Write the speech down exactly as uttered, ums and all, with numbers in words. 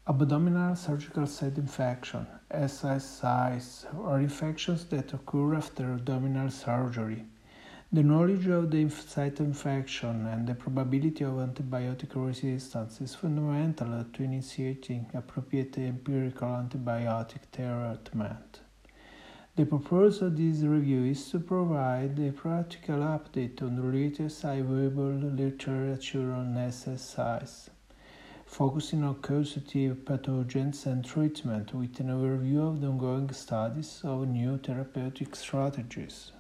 Abdominal surgical site infection, S S Is, are infections that occur after abdominal surgery. The knowledge of the site infection and the probability of antibiotic resistance is fundamental to initiating appropriate empirical antibiotic treatment. The purpose of this review is to provide a practical update on the latest available literature on S S Is, focusing on causative pathogens and treatment with an overview of the ongoing studies of new therapeutic strategies.